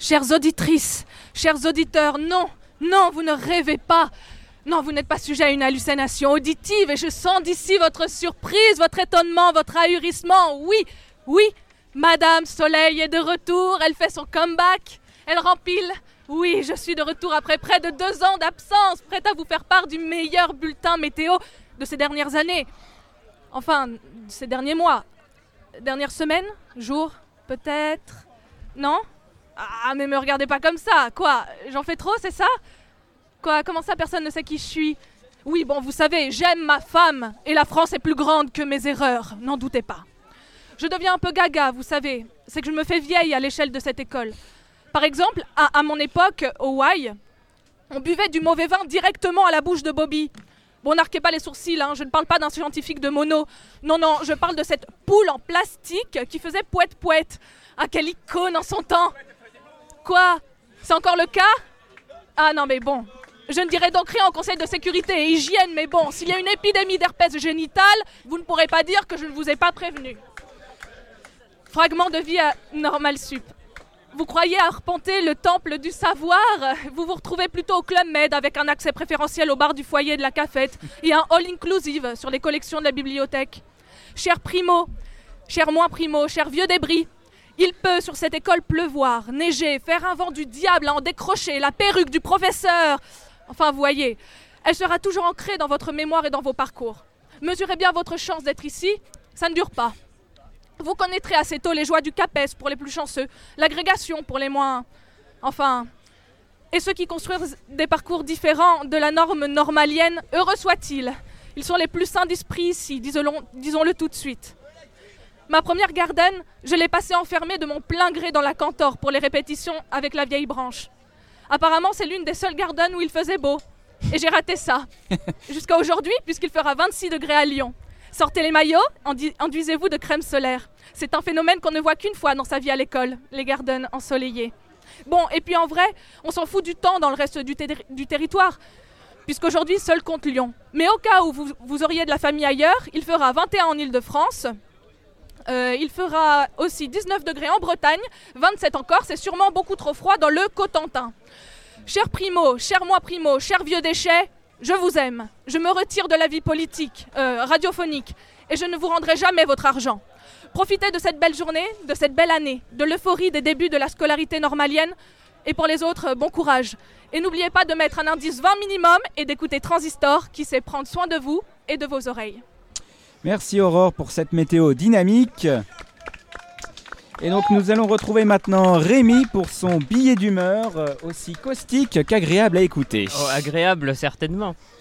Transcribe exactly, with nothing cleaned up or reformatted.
Chères auditrices, chers auditeurs, non, non, vous ne rêvez pas. Non, vous n'êtes pas sujet à une hallucination auditive et je sens d'ici votre surprise, votre étonnement, votre ahurissement. Oui, oui, Madame Soleil est de retour, elle fait son comeback, elle rempile. Oui, je suis de retour après près de deux ans d'absence, prête à vous faire part du meilleur bulletin météo de ces dernières années. Enfin, de ces derniers mois. Dernières semaines, jours, peut-être. Non ? Ah, mais me regardez pas comme ça. Quoi ? J'en fais trop, c'est ça ? Quoi ? Comment ça, personne ne sait qui je suis ? Oui, bon, vous savez, j'aime ma femme, et la France est plus grande que mes erreurs, n'en doutez pas. Je deviens un peu gaga, vous savez. C'est que je me fais vieille à l'échelle de cette école. Par exemple, à, à mon époque, au Y, on buvait du mauvais vin directement à la bouche de Bobby. Bon, n'arquez pas les sourcils, hein, je ne parle pas d'un scientifique de mono. Non, non, je parle de cette poule en plastique qui faisait pouette-pouette. Ah, quelle icône en son temps. Quoi ? C'est encore le cas ? Ah non, mais bon. Je ne dirai donc rien au Conseil de sécurité et hygiène, mais bon, s'il y a une épidémie d'herpès génital, vous ne pourrez pas dire que je ne vous ai pas prévenu. Fragment de vie à Normal Sup. Vous croyez arpenter le temple du savoir ? Vous vous retrouvez plutôt au Club Med avec un accès préférentiel au bar du foyer de la cafette et un all-inclusive sur les collections de la bibliothèque. Cher Primo, cher moins Primo, cher vieux débris, il peut sur cette école pleuvoir, neiger, faire un vent du diable à en décrocher, la perruque du professeur. Enfin, vous voyez, elle sera toujours ancrée dans votre mémoire et dans vos parcours. Mesurez bien votre chance d'être ici, ça ne dure pas. Vous connaîtrez assez tôt les joies du CAPES pour les plus chanceux, l'agrégation pour les moins... Enfin... Et ceux qui construisent des parcours différents de la norme normalienne, heureux soient-ils. Ils sont les plus sains d'esprit ici, disons-le, disons-le tout de suite. Ma première garden, je l'ai passée enfermée de mon plein gré dans la cantor pour les répétitions avec la vieille branche. Apparemment, c'est l'une des seules gardens où il faisait beau. Et j'ai raté ça. Jusqu'à aujourd'hui, puisqu'il fera vingt-six degrés à Lyon. Sortez les maillots, endu- enduisez-vous de crème solaire. C'est un phénomène qu'on ne voit qu'une fois dans sa vie à l'école, les gardens ensoleillés. Bon, et puis en vrai, on s'en fout du temps dans le reste du, ter- du territoire, puisqu'aujourd'hui, seul compte Lyon. Mais au cas où vous, vous auriez de la famille ailleurs, il fera vingt et un en Île-de-France, euh, il fera aussi dix-neuf degrés en Bretagne, vingt-sept en Corse, et sûrement beaucoup trop froid dans le Cotentin. Cher Primo, cher moi Primo, cher vieux déchet, je vous aime. Je me retire de la vie politique, euh, radiophonique, et je ne vous rendrai jamais votre argent. Profitez de cette belle journée, de cette belle année, de l'euphorie des débuts de la scolarité normalienne, et pour les autres, bon courage. Et n'oubliez pas de mettre un indice vingt minimum et d'écouter Transistor, qui sait prendre soin de vous et de vos oreilles. Merci Aurore pour cette météo dynamique. Et donc nous allons retrouver maintenant Rémi pour son billet d'humeur, aussi caustique qu'agréable à écouter. Oh, agréable certainement.